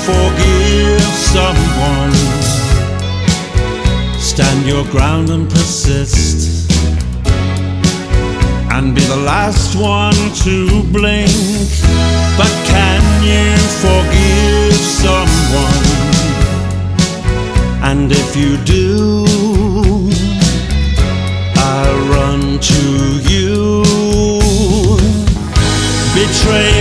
forgive someone? Stand your ground and persist, and be the last one to blink. But can you forgive someone? And if you do, I'll run to you. Betray